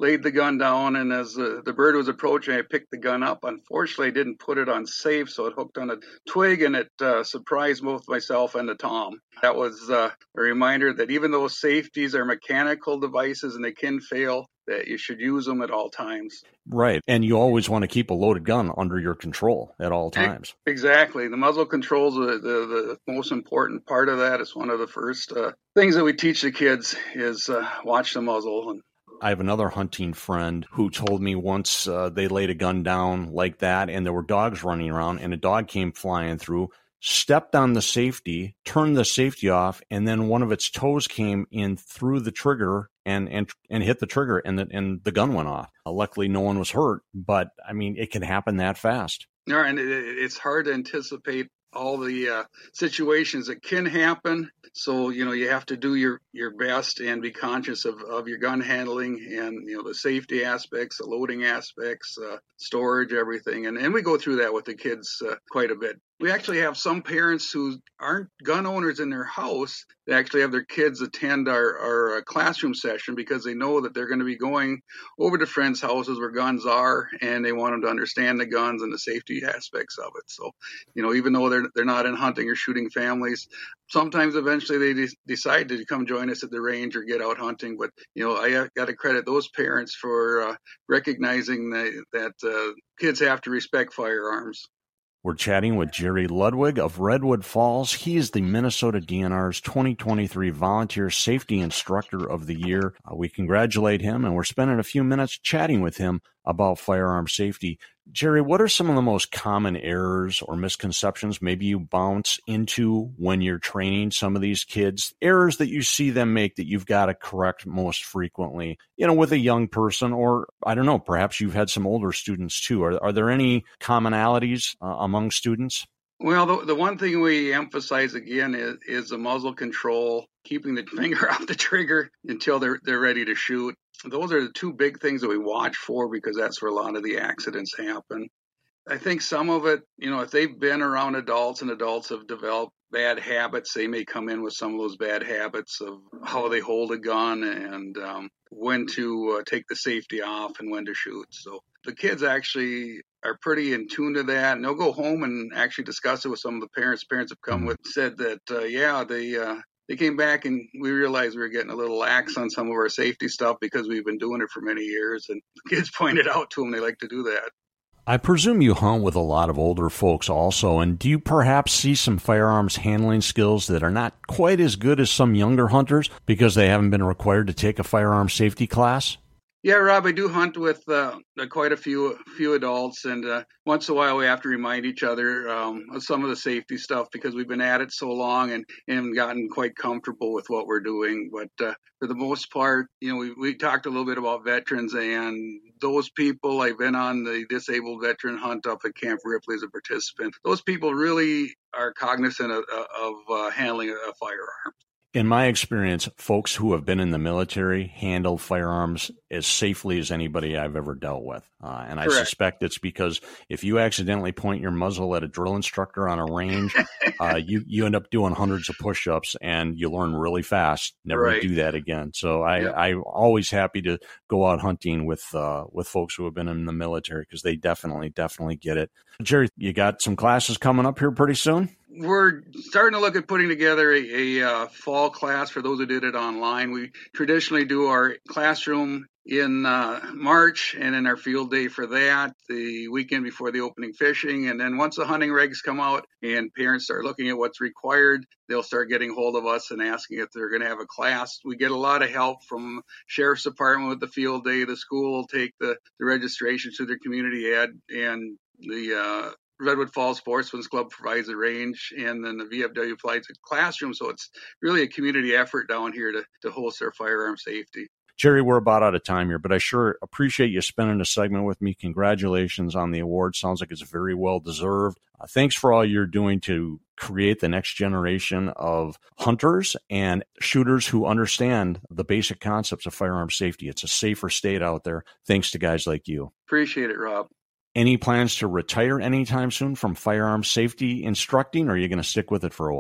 laid the gun down, and as the, the bird was approaching, I picked the gun up. Unfortunately, I didn't put it on safe, so it hooked on a twig, and it uh, surprised both myself and the tom. That was uh, a reminder that even though safeties are mechanical devices and they can fail, that you should use them at all times. Right. And you always want to keep a loaded gun under your control at all times. Exactly. The muzzle control is the, the, the most important part of that. It's one of the first uh, things that we teach the kids is uh, watch the muzzle. And I have another hunting friend who told me once uh, they laid a gun down like that and there were dogs running around and a dog came flying through, stepped on the safety, turned the safety off, and then one of its toes came in through the trigger and and and hit the trigger, and the, and the gun went off. Uh, luckily, no one was hurt, but, I mean, it can happen that fast. Yeah, and it, it's hard to anticipate all the uh, situations that can happen. So, you know, you have to do your, your best and be conscious of, of your gun handling and, you know, the safety aspects, the loading aspects, uh, storage, everything. And, and we go through that with the kids uh, quite a bit. We actually have some parents who aren't gun owners in their house. They actually have their kids attend our, our classroom session because they know that they're going to be going over to friends' houses where guns are, and they want them to understand the guns and the safety aspects of it. So, you know, even though they're they're not in hunting or shooting families, sometimes eventually they de- decide to come join us at the range or get out hunting. But, you know, I got to credit those parents for uh, recognizing that, that uh, kids have to respect firearms. We're chatting with Jerry Ludwig of Redwood Falls. He is the Minnesota D N R's twenty twenty-three Volunteer Safety Instructor of the Year. Uh, we congratulate him, and we're spending a few minutes chatting with him about firearm safety. Jerry, what are some of the most common errors or misconceptions maybe you bounce into when you're training some of these kids? Errors that you see them make that you've got to correct most frequently, you know, with a young person, or I don't know, perhaps you've had some older students too. Are, are there any commonalities uh, among students? Well, the, the one thing we emphasize again is, is the muzzle control, keeping the finger off the trigger until they're they're ready to shoot. Those are the two big things that we watch for because that's where a lot of the accidents happen. I think some of it, you know, if they've been around adults and adults have developed bad habits, they may come in with some of those bad habits of how they hold a gun and um, when to uh, take the safety off and when to shoot. So the kids actually are pretty in tune to that, and they'll go home and actually discuss it with some of the parents. Parents have come with said that, uh, yeah, they uh, they came back and we realized we were getting a little lax on some of our safety stuff because we've been doing it for many years, and the kids pointed out to them they like to do that. I presume you hunt with a lot of older folks also, and do you perhaps see some firearms handling skills that are not quite as good as some younger hunters because they haven't been required to take a firearm safety class? Yeah, Rob, I do hunt with uh, quite a few few adults, and uh, once in a while we have to remind each other um, of some of the safety stuff because we've been at it so long and, and gotten quite comfortable with what we're doing. But uh, for the most part, you know, we, we talked a little bit about veterans, and those people, I've been on the disabled veteran hunt up at Camp Ripley as a participant. Those people really are cognizant of, of uh, handling a firearm. In my experience, folks who have been in the military handle firearms as safely as anybody I've ever dealt with. Uh, and I Correct. suspect it's because if you accidentally point your muzzle at a drill instructor on a range, uh, you, you end up doing hundreds of push-ups and you learn really fast, never right. do that again. So I, yeah. I'm always happy to go out hunting with, uh, with folks who have been in the military because they definitely, definitely get it. Jerry, you got some classes coming up here pretty soon? We're starting to look at putting together a, a uh, fall class for those who did it online. We traditionally do our classroom in uh, March and then our field day for that, the weekend before the opening fishing. And then once the hunting regs come out and parents start looking at what's required, they'll start getting hold of us and asking if they're going to have a class. We get a lot of help from Sheriff's Department with the field day. The school will take the, the registration to their community ad, and the uh, Redwood Falls Sportsman's Club provides a range, and then the V F W provides a classroom. So it's really a community effort down here to, to host our firearm safety. Jerry, we're about out of time here, but I sure appreciate you spending a segment with me. Congratulations on the award. Sounds like it's very well deserved. Uh, thanks for all you're doing to create the next generation of hunters and shooters who understand the basic concepts of firearm safety. It's a safer state out there, thanks to guys like you. Appreciate it, Rob. Any plans to retire anytime soon from firearm safety instructing, or are you going to stick with it for a while?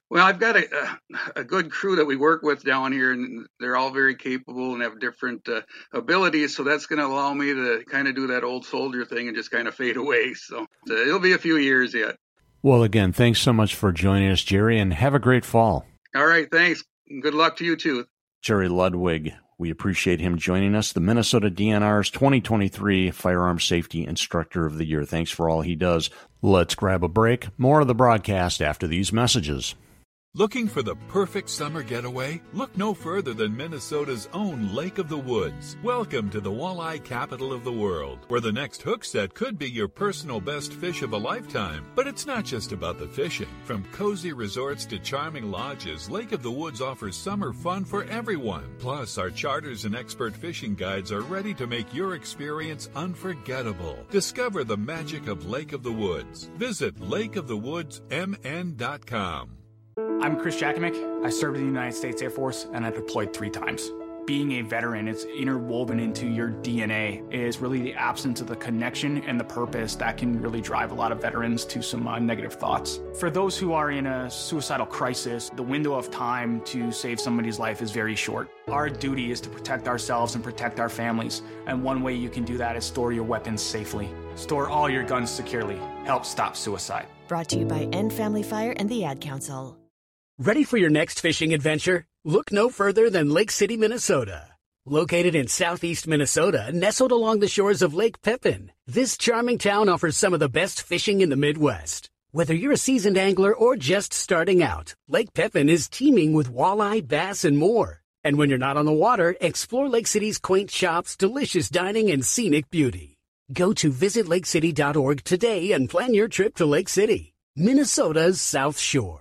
Well, I've got a, a, a good crew that we work with down here, and they're all very capable and have different uh, abilities. So that's going to allow me to kind of do that old soldier thing and just kind of fade away. So uh, it'll be a few years yet. Well, again, thanks so much for joining us, Jerry, and have a great fall. All right, thanks. Good luck to you, too. Jerry Ludwig, we appreciate him joining us, the Minnesota D N R's twenty twenty-three Firearm Safety Instructor of the Year. Thanks for all he does. Let's grab a break. More of the broadcast after these messages. Looking for the perfect summer getaway? Look no further than Minnesota's own Lake of the Woods. Welcome to the walleye capital of the world, where the next hook set could be your personal best fish of a lifetime. But it's not just about the fishing. From cozy resorts to charming lodges, Lake of the Woods offers summer fun for everyone. Plus, our charters and expert fishing guides are ready to make your experience unforgettable. Discover the magic of Lake of the Woods. Visit lake of the woods m n dot com. I'm Chris Jakimick. I served in the United States Air Force and I deployed three times. Being a veteran, it's interwoven into your D N A. It is really the absence of the connection and the purpose that can really drive a lot of veterans to some uh, negative thoughts. For those who are in a suicidal crisis, the window of time to save somebody's life is very short. Our duty is to protect ourselves and protect our families. And one way you can do that is store your weapons safely. Store all your guns securely. Help stop suicide. Brought to you by End Family Fire and the Ad Council. Ready for your next fishing adventure? Look no further than Lake City, Minnesota. Located in southeast Minnesota, nestled along the shores of Lake Pepin, this charming town offers some of the best fishing in the Midwest. Whether you're a seasoned angler or just starting out, Lake Pepin is teeming with walleye, bass, and more. And when you're not on the water, explore Lake City's quaint shops, delicious dining, and scenic beauty. Go to visit lake city dot org today and plan your trip to Lake City, Minnesota's South Shore.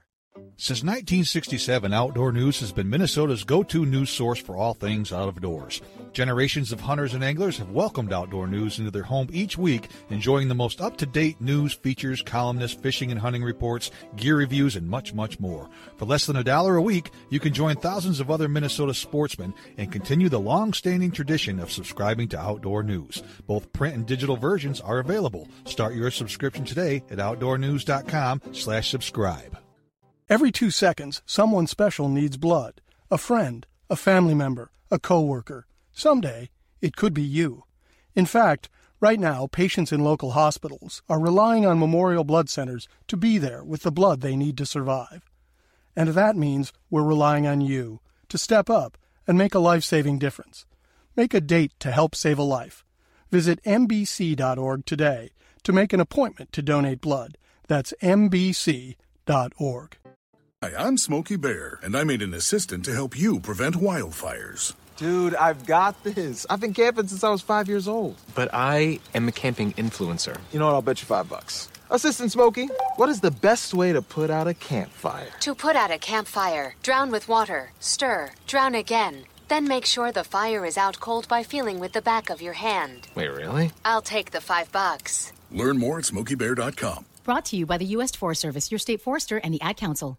Since nineteen sixty-seven, Outdoor News has been Minnesota's go-to news source for all things out of doors. Generations of hunters and anglers have welcomed Outdoor News into their home each week, enjoying the most up-to-date news, features, columnists, fishing and hunting reports, gear reviews, and much, much more. For less than a dollar a week, you can join thousands of other Minnesota sportsmen and continue the long-standing tradition of subscribing to Outdoor News. Both print and digital versions are available. Start your subscription today at outdoor news dot com slash subscribe. Every two seconds, someone special needs blood. A friend, a family member, a coworker. Someday, it could be you. In fact, right now, patients in local hospitals are relying on Memorial Blood Centers to be there with the blood they need to survive. And that means we're relying on you to step up and make a life-saving difference. Make a date to help save a life. Visit m b c dot org today to make an appointment to donate blood. That's m b c dot org. Hi, I'm Smokey Bear, and I made an assistant to help you prevent wildfires. Dude, I've got this. I've been camping since I was five years old. But I am a camping influencer. You know what? I'll bet you five bucks. Assistant Smokey, what is the best way to put out a campfire? To put out a campfire, drown with water, stir, drown again. Then make sure the fire is out cold by feeling with the back of your hand. Wait, really? I'll take the five bucks. Learn more at smokey bear dot com. Brought to you by the U S Forest Service, your state forester, and the Ad Council.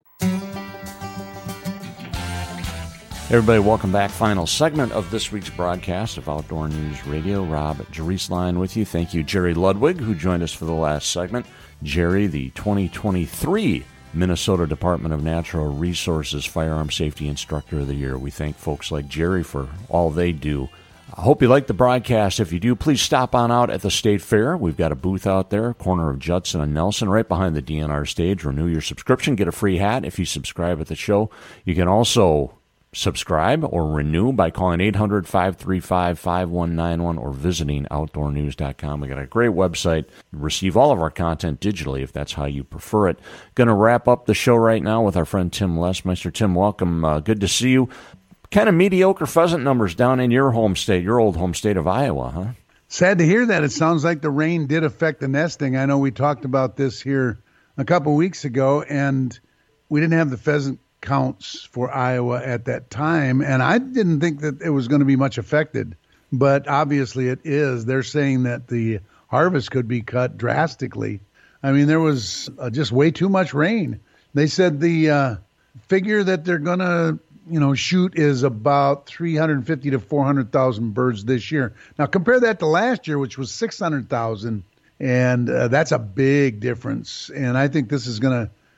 Everybody, welcome back. Final segment of this week's broadcast of Outdoor News Radio. Rob Drieslein with you. Thank you, Jerry Ludwig, who joined us for the last segment. Jerry, the twenty twenty-three Minnesota Department of Natural Resources Firearm Safety Instructor of the Year. We thank folks like Jerry for all they do. I hope you like the broadcast. If you do, please stop on out at the State Fair. We've got a booth out there, corner of Judson and Nelson, right behind the D N R stage. Renew your subscription. Get a free hat if you subscribe at the show. You can also subscribe or renew by calling eight hundred, five three five, five one nine one or visiting outdoor news dot com. We got a great website. Receive all of our content digitally if that's how you prefer it. Going to wrap up the show right now with our friend Tim Lesmeister. Tim, welcome. Uh, good to see you. Kind of mediocre pheasant numbers down in your home state, your old home state of Iowa, huh? Sad to hear that. It sounds like the rain did affect the nesting. I know we talked about this here a couple weeks ago, and we didn't have the pheasant counts for Iowa at that time, and I didn't think that it was going to be much affected, but obviously it is. They're saying that the harvest could be cut drastically. I mean, there was uh, just way too much rain. They said the uh, figure that they're going to you know, shoot is about three hundred fifty to four hundred thousand birds this year. Now compare that to last year, which was six hundred thousand, and uh, that's a big difference. And I think this is going to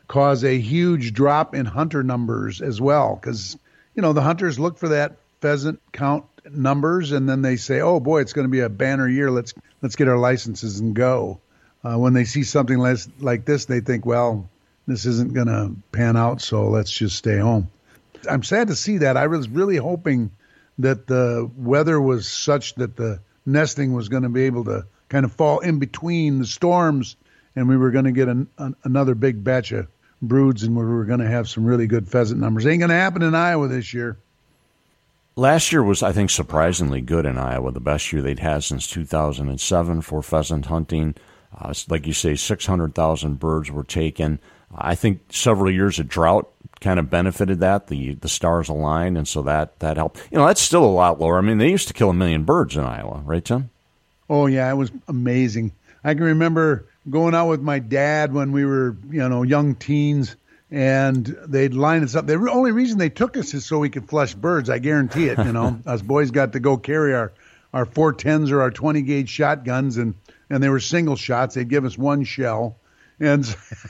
cause a huge drop in hunter numbers as well. Because, you know, the hunters look for that pheasant count numbers, and then they say, oh, boy, it's going to be a banner year. Let's let's get our licenses and go. Uh, when they see something less, like this, they think, well, this isn't going to pan out, so let's just stay home. I'm sad to see that. I was really hoping that the weather was such that the nesting was going to be able to kind of fall in between the storms, and we were going to get an, an, another big batch of broods, and we were going to have some really good pheasant numbers. Ain't going to happen in Iowa this year. Last year was, I think, surprisingly good in Iowa, the best year they'd had since two thousand seven for pheasant hunting. Uh, like you say, six hundred thousand birds were taken. I think several years of drought kind of benefited that. The the stars aligned, and so that, that helped. You know, that's still a lot lower. I mean, they used to kill a million birds in Iowa, right, Tim? Oh, yeah, it was amazing. I can remember going out with my dad when we were, you know, young teens, and they'd line us up. The only reason they took us is so we could flush birds. I guarantee it, you know. Us boys got to go carry our, our four tens or our twenty-gauge shotguns, and, and they were single shots. They'd give us one shell. And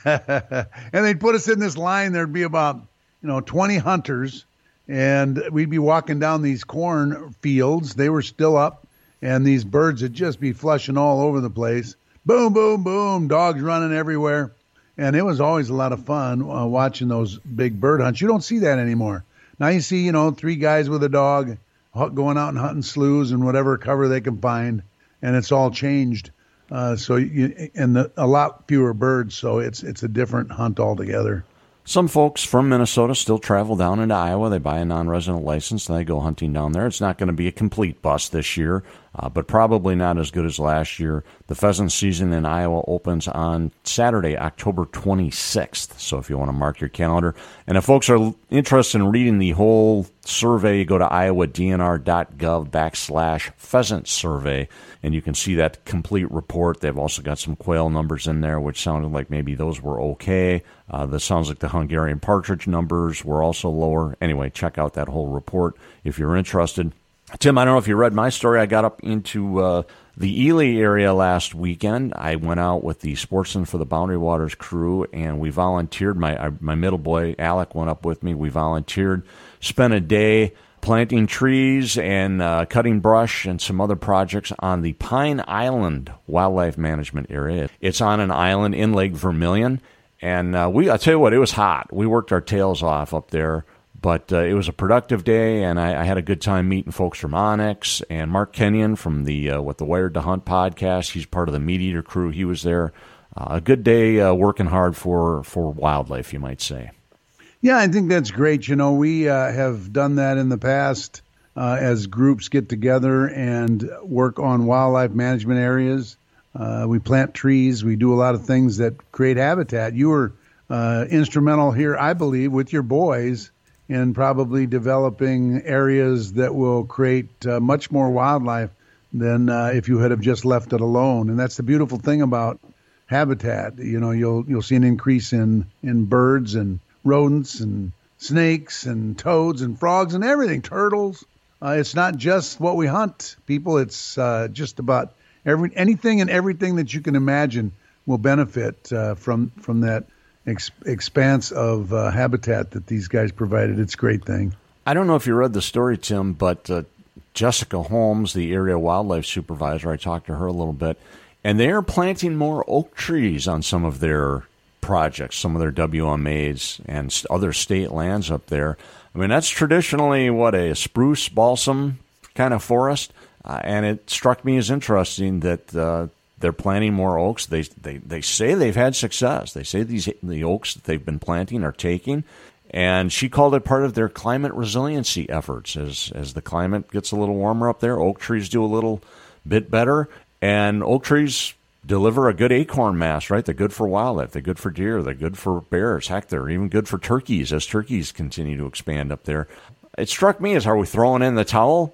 and they'd put us in this line. There'd be about, you know, twenty hunters, and we'd be walking down these corn fields. They were still up, and these birds would just be flushing all over the place. Boom, boom, boom, dogs running everywhere. And it was always a lot of fun uh, watching those big bird hunts. You don't see that anymore. Now you see, you know, three guys with a dog going out and hunting sloughs and whatever cover they can find, and it's all changed. Uh, so you, and the, a lot fewer birds, so it's it's a different hunt altogether. Some folks from Minnesota still travel down into Iowa. They buy a non-resident license, and they go hunting down there. It's not going to be a complete bust this year, uh, but probably not as good as last year. The pheasant season in Iowa opens on Saturday, October twenty-sixth, so if you want to mark your calendar. And if folks are interested in reading the whole survey, you go to iowadnr.gov backslash pheasant survey, and you can see that complete report. They've also got some quail numbers in there, which sounded like maybe those were okay. Uh, this sounds like the Hungarian partridge numbers were also lower. Anyway, check out that whole report if you're interested. Tim, I don't know if you read my story. I got up into uh, the Ely area last weekend. I went out with the Sportsman for the Boundary Waters crew, and we volunteered. My my middle boy, Alec, went up with me. We volunteered, spent a day planting trees and uh, cutting brush and some other projects on the Pine Island Wildlife Management Area. It's on an island in Lake Vermilion. And uh, we, I'll tell you what, it was hot. We worked our tails off up there, but uh, it was a productive day, and I, I had a good time meeting folks from Onyx and Mark Kenyon from the uh, what the Wired to Hunt podcast. He's part of the Meat Eater crew. He was there. Uh, a good day uh, working hard for, for wildlife, you might say. Yeah, I think that's great. You know, we uh, have done that in the past uh, as groups get together and work on wildlife management areas. Uh, we plant trees. We do a lot of things that create habitat. You were uh, instrumental here, I believe, with your boys in probably developing areas that will create uh, much more wildlife than uh, if you had have just left it alone. And that's the beautiful thing about habitat. You know, you'll you'll see an increase in, in birds and rodents and snakes and toads and frogs and everything, turtles. Uh, it's not just what we hunt, people. It's uh, just about Every anything and everything that you can imagine will benefit uh, from from that ex- expanse of uh, habitat that these guys provided. It's a great thing. I don't know if you read the story, Tim, but uh, Jessica Holmes, the area wildlife supervisor, I talked to her a little bit, and they are planting more oak trees on some of their projects, some of their W M As and other state lands up there. I mean, that's traditionally, what, a spruce, balsam kind of forest. Uh, and it struck me as interesting that uh, they're planting more oaks. They, they they say they've had success. They say these the oaks that they've been planting are taking. And she called it part of their climate resiliency efforts. As as the climate gets a little warmer up there, oak trees do a little bit better. And oak trees deliver a good acorn mass, right? They're good for wildlife. They're good for deer. They're good for bears. Heck, they're even good for turkeys as turkeys continue to expand up there. It struck me as, are we throwing in the towel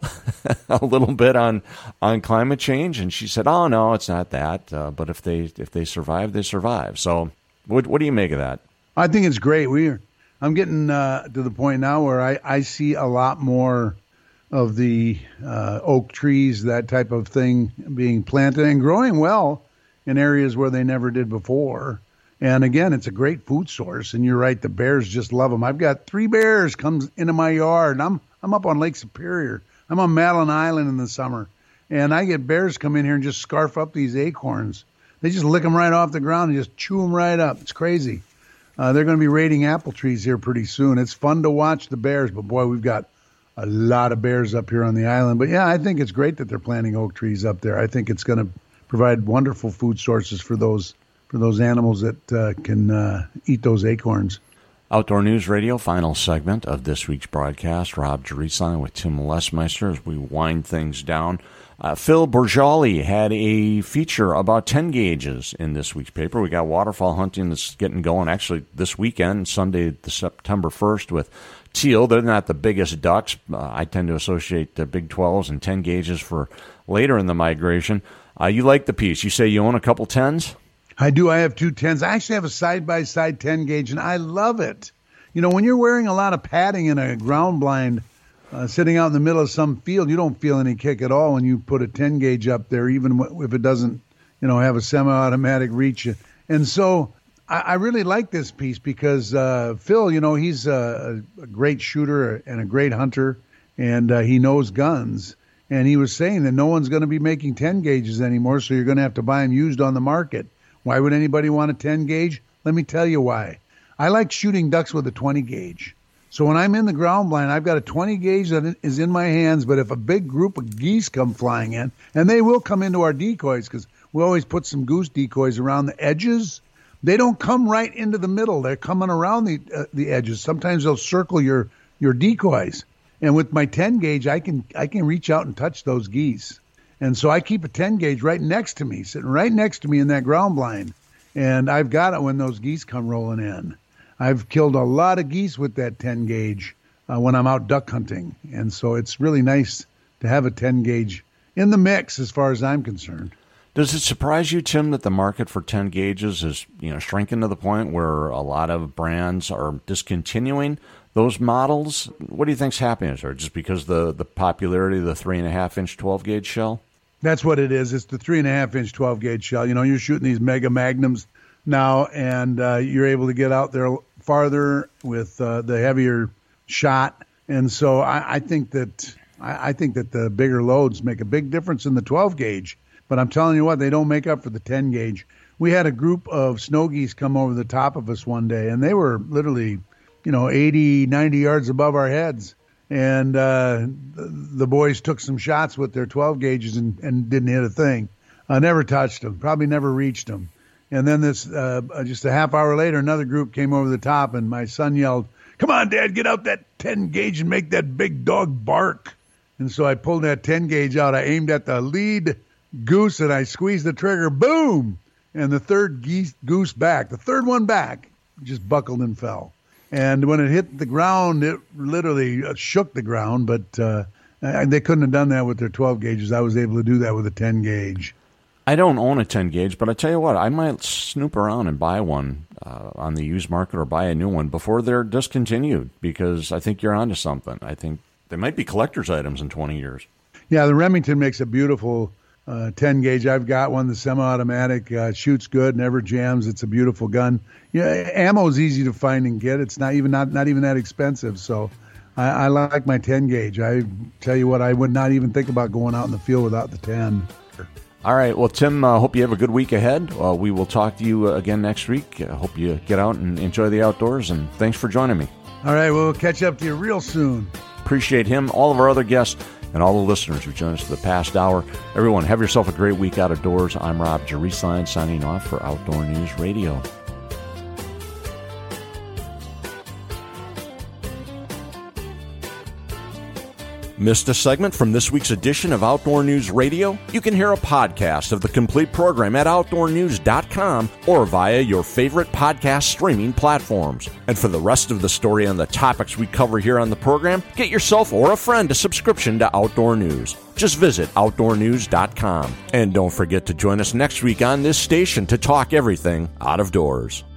a little bit on on climate change? And she said, oh, no, it's not that. Uh, but if they if they survive, they survive. So what what do you make of that? I think it's great. We're I'm getting uh, to the point now where I, I see a lot more of the uh, oak trees, that type of thing, being planted and growing well in areas where they never did before. And again, it's a great food source. And you're right, the bears just love them. I've got three bears comes into my yard, and I'm I'm up on Lake Superior. I'm on Madeline Island in the summer, and I get bears come in here and just scarf up these acorns. They just lick them right off the ground and just chew them right up. It's crazy. Uh, they're going to be raiding apple trees here pretty soon. It's fun to watch the bears, but boy, we've got a lot of bears up here on the island. But yeah, I think it's great that they're planting oak trees up there. I think it's going to provide wonderful food sources for those for those animals that uh, can uh, eat those acorns. Outdoor News Radio, final segment of this week's broadcast. Rob Jerisline with Tim Lesmeister as we wind things down. Uh, Phil Bourjoli had a feature about ten gauges in this week's paper. We got waterfowl hunting that's getting going actually this weekend, Sunday, the September first, with teal. They're not the biggest ducks. Uh, I tend to associate the Big twelves and ten gauges for later in the migration. Uh, you like the piece. You say you own a couple tens? I do. I have two tens. I actually have a side-by-side ten gauge, and I love it. You know, when you're wearing a lot of padding in a ground blind, uh, sitting out in the middle of some field, you don't feel any kick at all when you put a ten gauge up there, even if it doesn't, you know, have a semi-automatic reach. And so I, I really like this piece because uh, Phil, you know, he's a, a great shooter and a great hunter, and uh, he knows guns. And he was saying that no one's going to be making ten gauges anymore, so you're going to have to buy them used on the market. Why would anybody want a ten gauge? Let me tell you why. I like shooting ducks with a twenty gauge. So when I'm in the ground blind, I've got a twenty gauge that is in my hands, but if a big group of geese come flying in, and they will come into our decoys because we always put some goose decoys around the edges, they don't come right into the middle. They're coming around the uh, the edges. Sometimes they'll circle your, your decoys. And with my ten gauge, I can I can reach out and touch those geese. And so I keep a ten gauge right next to me, sitting right next to me in that ground blind. And I've got it when those geese come rolling in. I've killed a lot of geese with that ten gauge uh, when I'm out duck hunting. And so it's really nice to have a ten gauge in the mix as far as I'm concerned. Does it surprise you, Tim, that the market for ten gauges is, you know, shrinking to the point where a lot of brands are discontinuing those models? What do you think's happening? Is it just because the the popularity of the three and a half inch twelve gauge shell? That's what it is. It's the three and a half inch twelve gauge shell. You know, you're shooting these mega magnums now, and uh, you're able to get out there farther with uh, the heavier shot. And so I, I think that I, I think that the bigger loads make a big difference in the twelve gauge. But I'm telling you what, they don't make up for the ten gauge. We had a group of snow geese come over the top of us one day, and they were literally, you know, eighty, ninety yards above our heads. And uh, the boys took some shots with their twelve gauges and, and didn't hit a thing. I never touched them, probably never reached them. And then this, uh, just a half hour later, another group came over the top, and my son yelled, "Come on, Dad, get out that ten gauge and make that big dog bark." And so I pulled that ten gauge out. I aimed at the lead goose, and I squeezed the trigger, boom! And the third geese, goose back, the third one back, just buckled and fell. And when it hit the ground, it literally shook the ground, but uh, they couldn't have done that with their twelve gauges. I was able to do that with a ten gauge. I don't own a ten gauge, but I tell you what, I might snoop around and buy one uh, on the used market or buy a new one before they're discontinued, because I think you're onto something. I think they might be collector's items in twenty years. Yeah, the Remington makes a beautiful uh, ten gauge. I've got one, the semi-automatic, uh, shoots good, never jams. It's a beautiful gun. Yeah, ammo is easy to find and get. It's not even not, not even that expensive. So I, I like my ten gauge. I tell you what, I would not even think about going out in the field without the ten. All right. Well, Tim, I uh, hope you have a good week ahead. Uh, we will talk to you again next week. I uh, hope you get out and enjoy the outdoors, and thanks for joining me. All right. We'll catch up to you real soon. Appreciate him, all of our other guests, and all the listeners who joined us for the past hour. Everyone, have yourself a great week out of doors. I'm Rob Jerisline, signing off for Outdoor News Radio. Missed a segment from this week's edition of Outdoor News Radio? You can hear a podcast of the complete program at outdoor news dot com or via your favorite podcast streaming platforms. And for the rest of the story on the topics we cover here on the program, get yourself or a friend a subscription to Outdoor News. Just visit outdoor news dot com. And don't forget to join us next week on this station to talk everything out of doors.